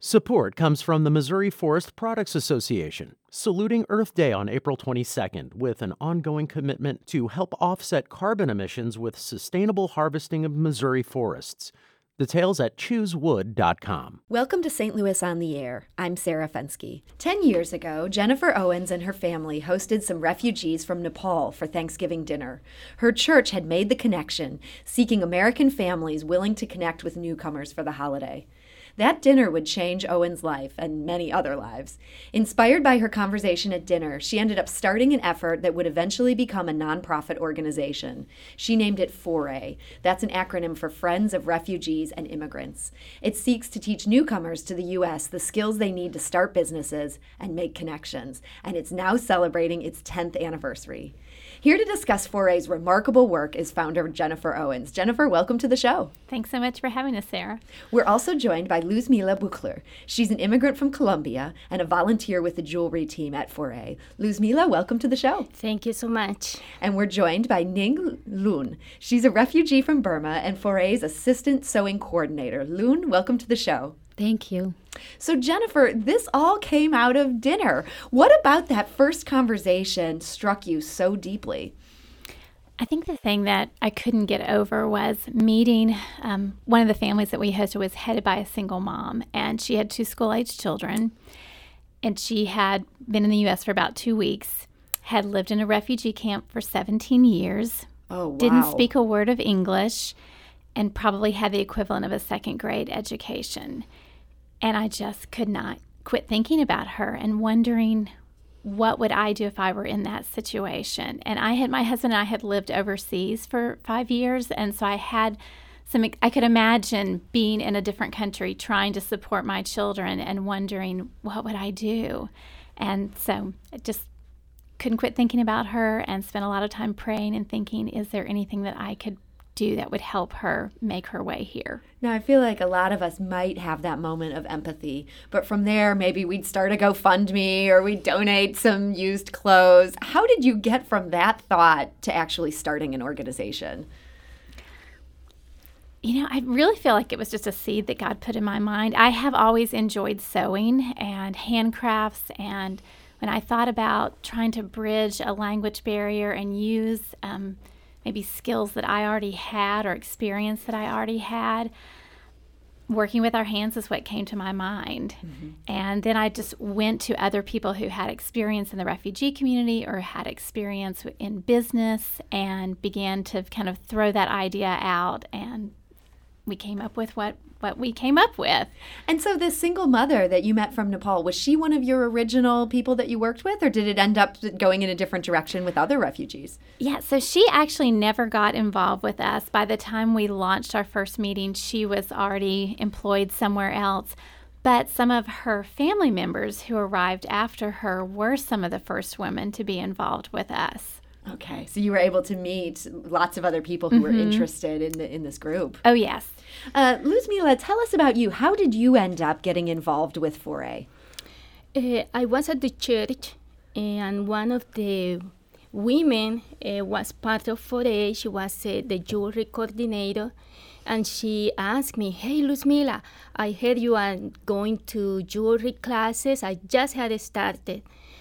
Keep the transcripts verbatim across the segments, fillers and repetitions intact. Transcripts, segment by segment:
Support comes from the Missouri Forest Products Association, saluting Earth Day on April twenty-second with an ongoing commitment to help offset carbon emissions with sustainable harvesting of Missouri forests. Details at choose wood dot com. Welcome to Saint Louis on the Air. I'm Sarah Fensky. Ten years ago, Jennifer Owens and her family hosted some refugees from Nepal for Thanksgiving dinner. Her church had made the connection, seeking American families willing to connect with newcomers for the holiday. That dinner would change Owens' life and many other lives. Inspired by her conversation at dinner, she ended up starting an effort that would eventually become a nonprofit organization. She named it FORAY. That's an acronym for Friends of Refugees and Immigrants. It seeks to teach newcomers to the U S the skills they need to start businesses and make connections, and it's now celebrating its tenth anniversary. Here to discuss FORAY's remarkable work is founder Jennifer Owens. Jennifer, welcome to the show. Thanks so much for having us, Sarah. We're also joined by Luzmila Buchler. She's an immigrant from Colombia and a volunteer with the jewelry team at FORAY. Luzmila, welcome to the show. Thank you so much. And we're joined by Ning Loon. She's a refugee from Burma and FORAY's assistant sewing coordinator. Loon, welcome to the show. Thank you. So Jennifer, this all came out of dinner. What about that first conversation struck you so deeply? I think the thing that I couldn't get over was meeting um, one of the families that we hosted was headed by a single mom, and she had two school-age children, and she had been in the U S for about two weeks, had lived in a refugee camp for seventeen years, oh, wow. didn't speak a word of English, and probably had the equivalent of a second grade education. And I just could not quit thinking about her and wondering, what would I do if I were in that situation? And I had, my husband and I had lived overseas for five years. And so I had some, I could imagine being in a different country, trying to support my children and wondering, what would I do? And so I just couldn't quit thinking about her and spent a lot of time praying and thinking, is there anything that I could do that would help her make her way here? Now, I feel like a lot of us might have that moment of empathy, but from there, maybe we'd start a GoFundMe or we'd donate some used clothes. How did you get from that thought to actually starting an organization? You know, I really feel like it was just a seed that God put in my mind. I have always enjoyed sewing and handcrafts, and when I thought about trying to bridge a language barrier and use um, maybe skills that I already had or experience that I already had, working with our hands is what came to my mind. Mm-hmm. And then I just went to other people who had experience in the refugee community or had experience in business and began to kind of throw that idea out, and we came up with what, what we came up with. And so this single mother that you met from Nepal, was she one of your original people that you worked with, or did it end up going in a different direction with other refugees? Yeah, so she actually never got involved with us. By the time we launched our first meeting, she was already employed somewhere else. But some of her family members who arrived after her were some of the first women to be involved with us. Okay, so you were able to meet lots of other people who mm-hmm. were interested in the, in this group. Oh, yes. Uh, Luzmila, tell us about you. How did you end up getting involved with FORAY? Uh, I was at the church, and one of the women uh, was part of FORAY. She was uh, the jewelry coordinator, and she asked me, "Hey, Luzmila, I heard you are going to jewelry classes. I just had started."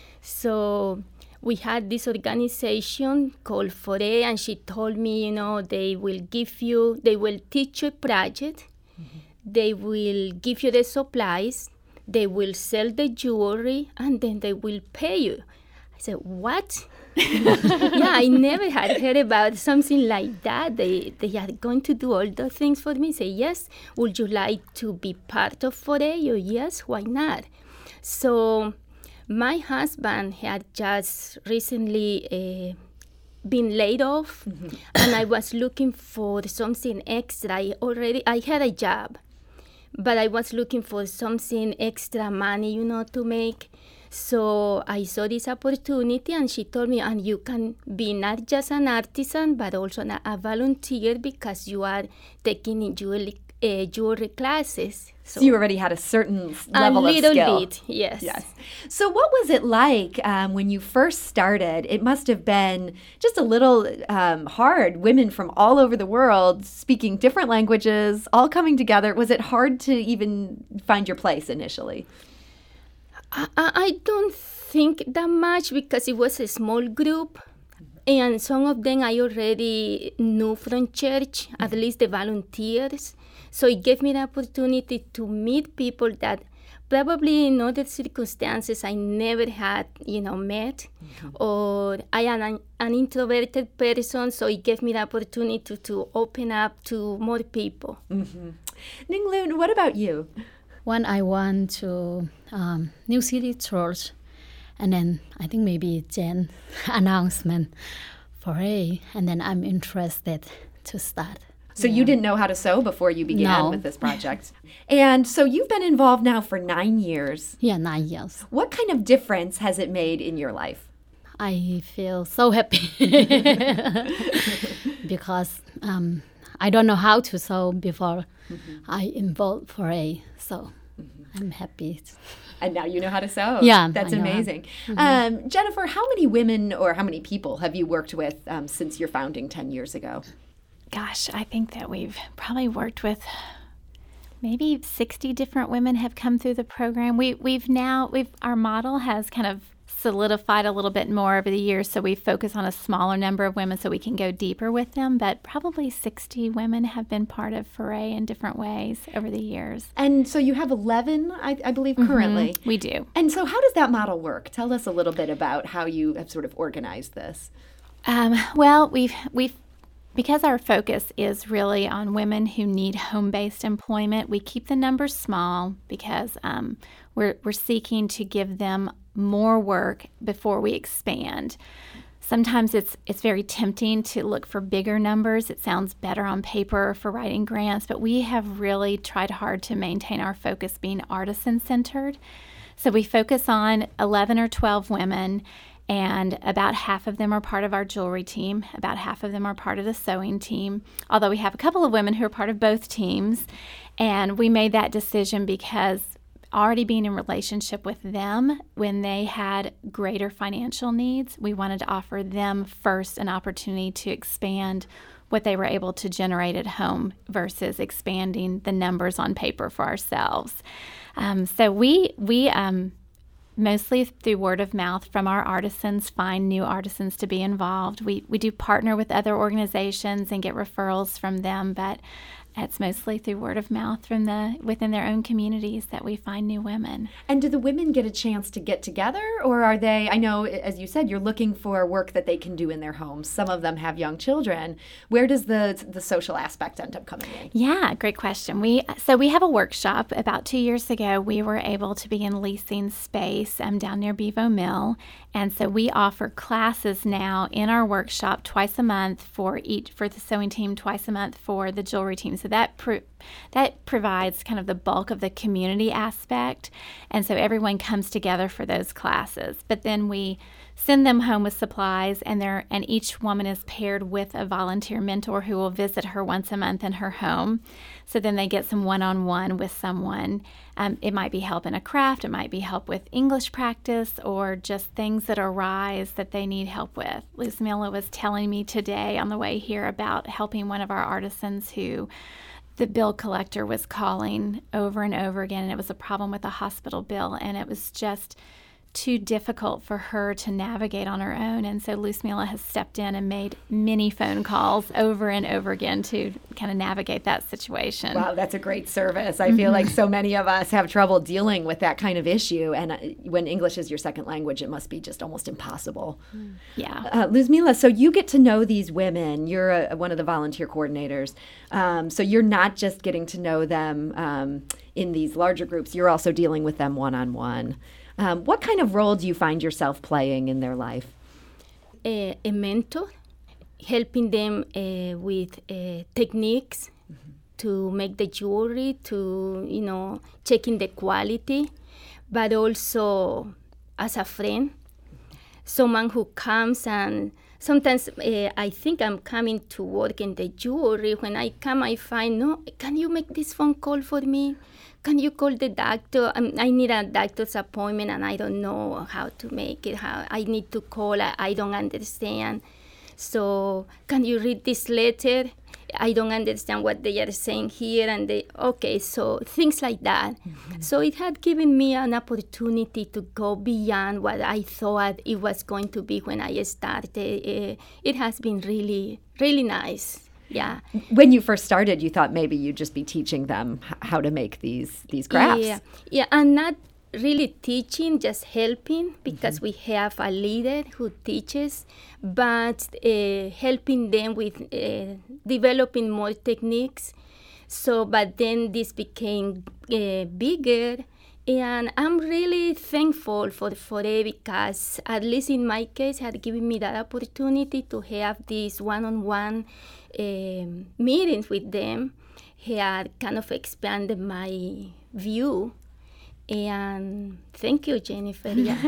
So we had this organization called FORAY, and she told me, you know, they will give you, they will teach you a project, mm-hmm. they will give you the supplies, they will sell the jewelry, and then they will pay you. I said, what? Yeah, I never had heard about something like that. They they are going to do all those things for me. I say, yes, would you like to be part of FORAY? Or yes, why not? So my husband had just recently uh, been laid off, mm-hmm. and I was looking for something extra. I already, I had a job, but I was looking for something extra money, you know, to make. So I saw this opportunity, and she told me, and you can be not just an artisan, but also a volunteer, because you are taking jewelry, uh, jewelry classes. So you already had a certain level of skill. A little bit, yes. Yes. So what was it like um, when you first started? It must have been just a little um, hard. Women from all over the world speaking different languages, all coming together. Was it hard to even find your place initially? I, I don't think that much because it was a small group. And some of them I already knew from church, at least the volunteers. So it gave me the opportunity to meet people that probably in other circumstances I never had, you know, met. Mm-hmm. Or I am an, an introverted person, so it gave me the opportunity to, to open up to more people. Mm-hmm. Ning Loon, what about you? When I went to um, New City Church, and then I think maybe Jen announcement for a, and then I'm interested to start. So yeah. You didn't know how to sew before you began no. with this project. And so you've been involved now for nine years. Yeah, nine years. What kind of difference has it made in your life? I feel so happy because um, I don't know how to sew before mm-hmm. I involved for a, so mm-hmm. I'm happy. And now you know how to sew. Yeah. That's amazing. Mm-hmm. Um, Jennifer, how many women or how many people have you worked with um, since your founding ten years ago? Gosh, I think that we've probably worked with maybe sixty different women have come through the program. We, we've now, we've our model has kind of solidified a little bit more over the years, so we focus on a smaller number of women so we can go deeper with them, but probably sixty women have been part of Foray in different ways over the years. And so you have eleven, I, I believe, currently. Mm-hmm. We do. And so how does that model work? Tell us a little bit about how you have sort of organized this. Um, well, we've we've Because our focus is really on women who need home-based employment, we keep the numbers small because um, we're we're seeking to give them more work before we expand. Sometimes it's it's very tempting to look for bigger numbers. It sounds better on paper for writing grants, but we have really tried hard to maintain our focus being artisan-centered. So we focus on eleven or twelve women, and about half of them are part of our jewelry team. About half of them are part of the sewing team, although we have a couple of women who are part of both teams. And we made that decision because already being in relationship with them when they had greater financial needs, we wanted to offer them first an opportunity to expand what they were able to generate at home versus expanding the numbers on paper for ourselves. Um, so we we um, mostly through word of mouth from our artisans, find new artisans to be involved. We we do partner with other organizations and get referrals from them, but it's mostly through word of mouth from the within their own communities that we find new women. And do the women get a chance to get together, or are they, I know, as you said, you're looking for work that they can do in their homes. Some of them have young children. Where does the the social aspect end up coming in? Yeah, great question. We So we have a workshop. About two years ago, we were able to begin leasing space um, down near Bevo Mill. And so we offer classes now in our workshop twice a month for each for the sewing team, twice a month for the jewelry team. So that pro- that provides kind of the bulk of the community aspect. And so everyone comes together for those classes. But then we send them home with supplies, and they're, and each woman is paired with a volunteer mentor who will visit her once a month in her home. So then they get some one-on-one with someone. Um, it might be help in a craft, it might be help with English practice, or just things that arise that they need help with. Luzmila was telling me today on the way here about helping one of our artisans who the bill collector was calling over and over again, and it was a problem with a hospital bill, and it was just too difficult for her to navigate on her own. And so Luzmila has stepped in and made many phone calls over and over again to kind of navigate that situation. Wow, that's a great service. I feel like so many of us have trouble dealing with that kind of issue. And when English is your second language, it must be just almost impossible. Yeah. Uh, Luzmila, so you get to know these women. You're a, one of the volunteer coordinators. Um, so you're not just getting to know them um, in these larger groups. You're also dealing with them one-on-one. Um, what kind of role do you find yourself playing in their life? A, a mentor, helping them uh, with uh, techniques mm-hmm. to make the jewelry, to, you know, checking the quality, but also as a friend, someone who comes and sometimes uh, I think I'm coming to work in the jewelry. When I come, I find, no, can you make this phone call for me? Can you call the doctor? Um, I need a doctor's appointment and I don't know how to make it. How I need to call, I, I don't understand. So can you read this letter? I don't understand what they are saying here. And they, okay, so things like that. Mm-hmm. So it had given me an opportunity to go beyond what I thought it was going to be when I started. Uh, it has been really, really nice. Yeah. When you first started, you thought maybe you'd just be teaching them h- how to make these these crafts. Yeah, yeah, and not really teaching, just helping, because mm-hmm. we have a leader who teaches, but uh, helping them with uh, developing more techniques. So, but then this became uh, bigger, and I'm really thankful for for it because, at least in my case, had given me that opportunity to have these one-on-one um, meetings with them. Had kind of expanded my view. And thank you, Jennifer.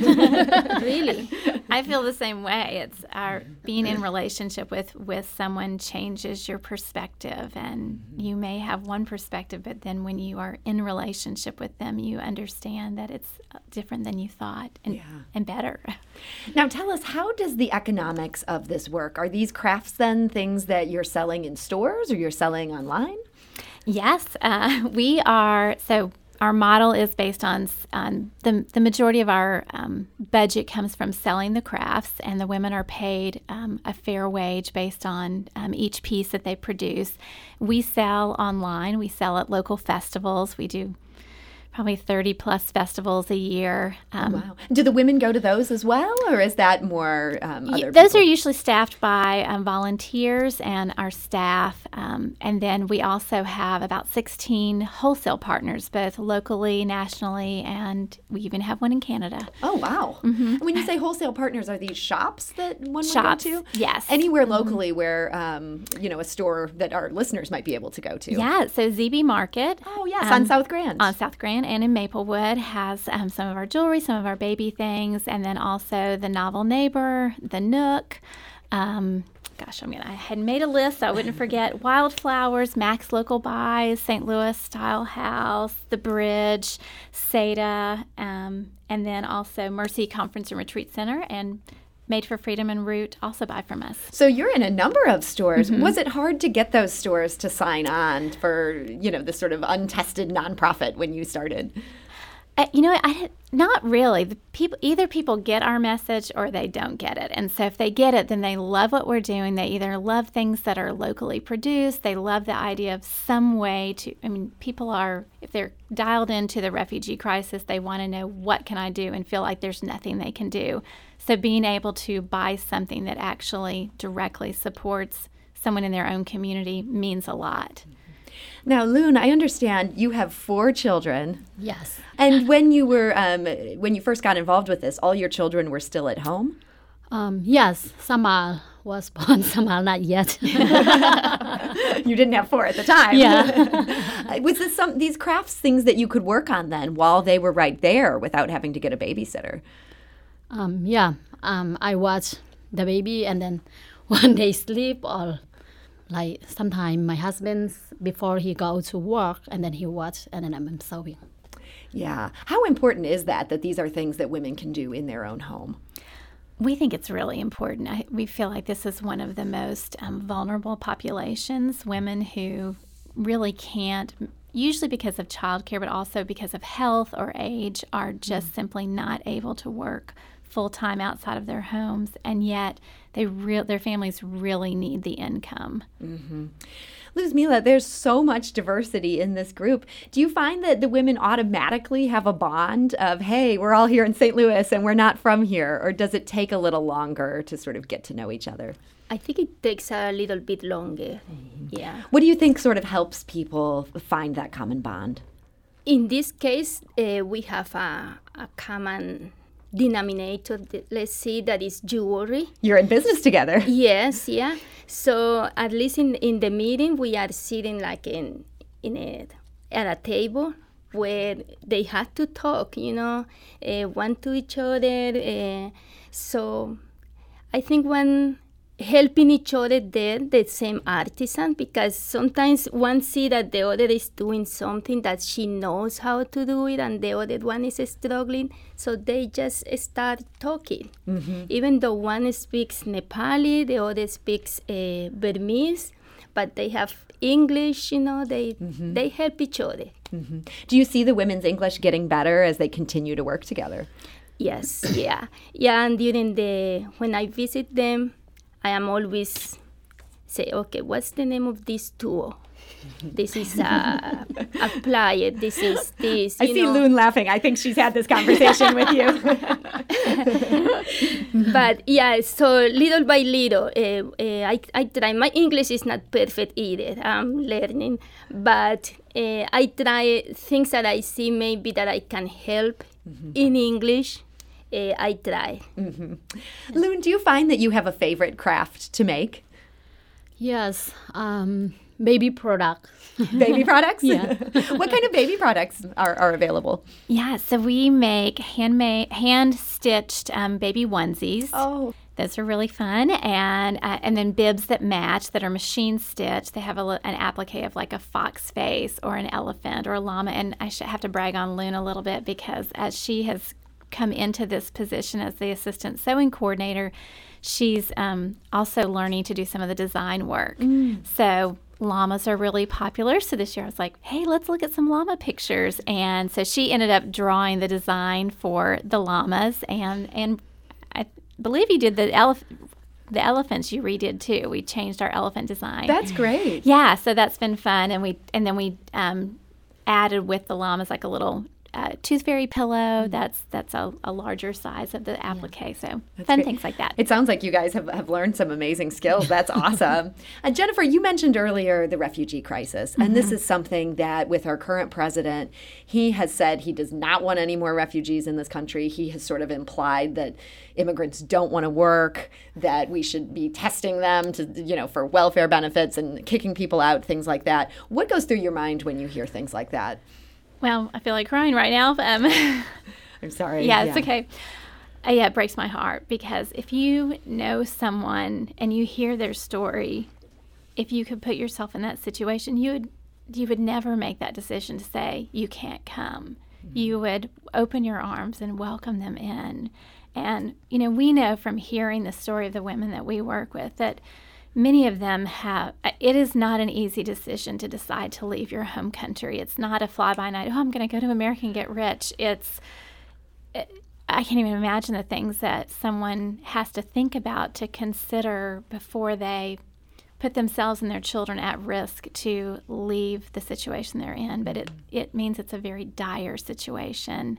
Yeah, really. I feel the same way. It's our being in relationship with, with someone changes your perspective, and you may have one perspective, but then when you are in relationship with them, you understand that it's different than you thought, and, yeah. and better. Now tell us, how does the economics of this work? Are these crafts then things that you're selling in stores or you're selling online? Yes, uh, we are. So our model is based on, on the, the majority of our um, budget comes from selling the crafts, and the women are paid um, a fair wage based on um, each piece that they produce. We sell online. We sell at local festivals. We do probably thirty plus festivals a year. Um, oh, wow. Do the women go to those as well, or is that more um, other Those people? are usually staffed by um, volunteers and our staff. Um, and then we also have about sixteen wholesale partners, both locally, nationally, and we even have one in Canada. Oh, wow. Mm-hmm. When you say wholesale partners, are these shops that one shops, would go to? Yes. Anywhere locally mm-hmm. where, um, you know, a store that our listeners might be able to go to? Yeah, so Z B Market. Oh, yes, um, on South Grand. On South Grand. And in Maplewood has um, some of our jewelry, some of our baby things, and then also the Novel Neighbor, the Nook. Um, gosh, I mean, I had made a list so I wouldn't forget. Wildflowers, Max Local Buys, Saint Louis Style House, The Bridge, Seda, um, and then also Mercy Conference and Retreat Center, and Made for Freedom and Root also buy from us. So you're in a number of stores. Mm-hmm. Was it hard to get those stores to sign on for, you know, this sort of untested nonprofit when you started? Uh, you know, I not really. The people either people get our message or they don't get it. And so if they get it, then they love what we're doing. They either love things that are locally produced. They love the idea of some way to. I mean, people are, if they're dialed into the refugee crisis, they want to know, what can I do, and feel like there's nothing they can do. So being able to buy something that actually directly supports someone in their own community means a lot. Now, Loon, I understand you have four children. Yes. And when you were, um, when you first got involved with this, all your children were still at home? Um, yes, some are was born, some are not yet. You didn't have four at the time. Yeah. Was this some these crafts things that you could work on then while they were right there without having to get a babysitter? Um, yeah, um, I watch the baby, and then when they sleep, or like sometimes my husband, before he go to work, and then he watch, and then I'm sewing. Yeah. How important is that, that these are things that women can do in their own home? We think it's really important. I, we feel like this is one of the most um, vulnerable populations, women who really can't, usually because of childcare, but also because of health or age, are just mm-hmm. simply not able to work full-time outside of their homes, and yet they real their families really need the income. Mm-hmm. Luzmila, there's so much diversity in this group. Do you find that the women automatically have a bond of, hey, we're all here in Saint Louis and we're not from here, or does it take a little longer to sort of get to know each other? I think it takes a little bit longer. Mm-hmm. Yeah. What do you think sort of helps people find that common bond? In this case, uh, we have a, a common denominator, let's see, that is jewelry. You're in business together. Yes, yeah. So at least in, in the meeting, we are sitting like in in a, at a table where they have to talk, you know, uh, one to each other. Uh, so I think when helping each other there, the same artisan, because sometimes one see that the other is doing something that she knows how to do it and the other one is struggling, so they just start talking. Mm-hmm. Even though one speaks Nepali, the other speaks uh, Burmese, but they have English, you know, they mm-hmm. they help each other. Mm-hmm. Do you see the women's English getting better as they continue to work together? Yes, yeah. Yeah, and during the, when I visit them, I am always say, okay, what's the name of this tool? This is uh, apply it. This is this. I see know. Loon laughing. I think she's had this conversation with you. But yeah, so little by little, uh, uh, I I try. My English is not perfect either. I'm learning, but uh, I try things that I see maybe that I can help mm-hmm. in English. Uh, I try. Mm-hmm. Loon, do you find that you have a favorite craft to make? Yes, um, baby products. Baby products? Yeah. What kind of baby products are, are available? Yeah, so we make handmade, hand-stitched um, baby onesies. Oh. Those are really fun. And uh, and then bibs that match, that are machine stitched. They have a, an applique of like a fox face or an elephant or a llama. And I should have to brag on Loon a little bit, because as she has come into this position as the assistant sewing coordinator, she's um, also learning to do some of the design work. Mm. So llamas are really popular. So this year I was like, hey, let's look at some llama pictures. And so she ended up drawing the design for the llamas. And, and I believe you did the elephant. The elephants you redid too. We changed our elephant design. That's great. Yeah, so that's been fun. And we and then we um, added with the llamas like a little Uh, tooth fairy pillow. Mm-hmm. That's that's a, a larger size of the applique. Yeah. So that's fun great. Things like that. It sounds like you guys have, have learned some amazing skills. That's awesome. uh, Jennifer, you mentioned earlier the refugee crisis. And mm-hmm. this is something that with our current president, he has said he does not want any more refugees in this country. He has sort of implied that immigrants don't want to work, that we should be testing them to, you know, for welfare benefits and kicking people out, things like that. What goes through your mind when you hear things like that? Well, I feel like crying right now. Um, I'm sorry. Yeah, it's yeah. okay. Uh, yeah, it breaks my heart, because if you know someone and you hear their story, if you could put yourself in that situation, you would you would never make that decision to say you can't come. Mm-hmm. You would open your arms and welcome them in. And, you know, we know from hearing the story of the women that we work with that many of them have, it is not an easy decision to decide to leave your home country. It's not a fly-by-night, oh, I'm going to go to America and get rich. It's, it, I can't even imagine the things that someone has to think about, to consider before they put themselves and their children at risk to leave the situation they're in. But it, it means it's a very dire situation.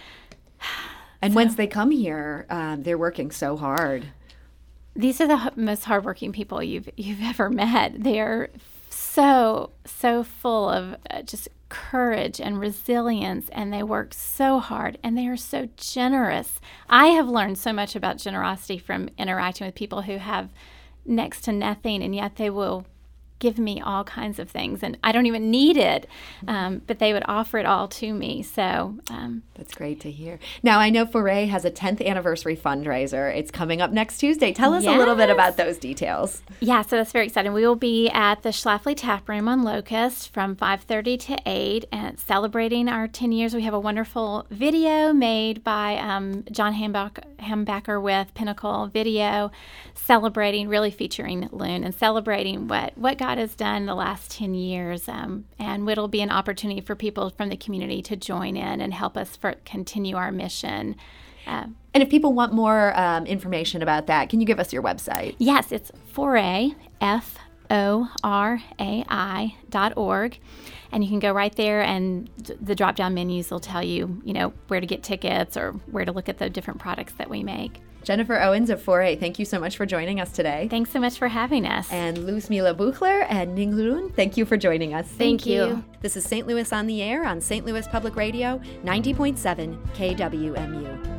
And so, once they come here, um, they're working so hard. These are the h- most hardworking people you've you've ever met. They're so, so full of uh, just courage and resilience, and they work so hard, and they are so generous. I have learned so much about generosity from interacting with people who have next to nothing, and yet they will give me all kinds of things, and I don't even need it, um, but they would offer it all to me. So um, that's great to hear. Now, I know Foray has a tenth anniversary fundraiser. It's coming up next Tuesday. Tell us yes. a little bit about those details. Yeah, so that's very exciting. We will be at the Schlafly Tap Room on Locust from five thirty to eight, and celebrating our ten years. We have a wonderful video made by um, John Hambach- Hambacher with Pinnacle Video, celebrating, really featuring Loon and celebrating what, what God has done the last ten years, um, and it'll be an opportunity for people from the community to join in and help us for continue our mission. Uh, and if people want more um, information about that, can you give us your website? Yes, it's Foray, F O R A I dot org, and you can go right there, and the drop-down menus will tell you, you know, where to get tickets or where to look at the different products that we make. Jennifer Owens of Foray, thank you so much for joining us today. Thanks so much for having us. And Luzmila Buchler and Ning Loon, thank you for joining us. Thank, thank you. you. This is Saint Louis on the Air on Saint Louis Public Radio, ninety point seven K W M U.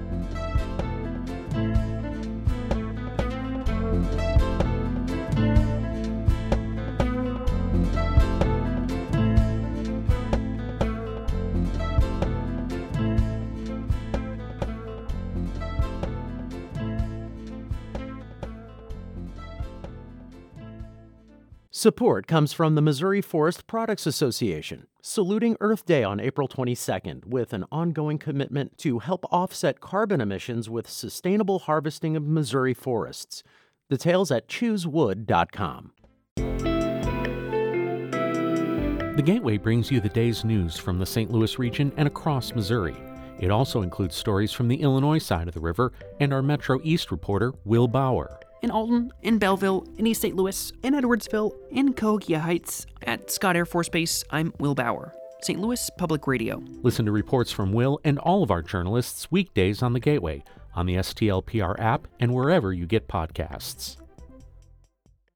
Support comes from the Missouri Forest Products Association, saluting Earth Day on April twenty-second with an ongoing commitment to help offset carbon emissions with sustainable harvesting of Missouri forests. Details at choose wood dot com. The Gateway brings you the day's news from the Saint Louis region and across Missouri. It also includes stories from the Illinois side of the river and our Metro East reporter, Will Bauer. In Alton, in Belleville, in East Saint Louis, in Edwardsville, in Cahokia Heights, at Scott Air Force Base, I'm Will Bauer, Saint Louis Public Radio. Listen to reports from Will and all of our journalists weekdays on the Gateway, on the S T L P R app, and wherever you get podcasts.